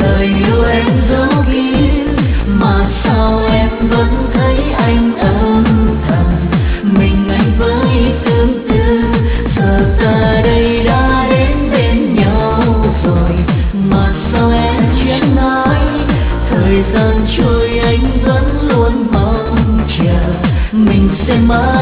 lời yêu em giấu kín mà sao em vẫn thấy anh âm thầm mình anh với tương tư. Giờ ta đây đã đến bên nhau rồi mà sao em chẳng nói. Thời gian trôi anh vẫn luôn mong chờ mình sẽ mãi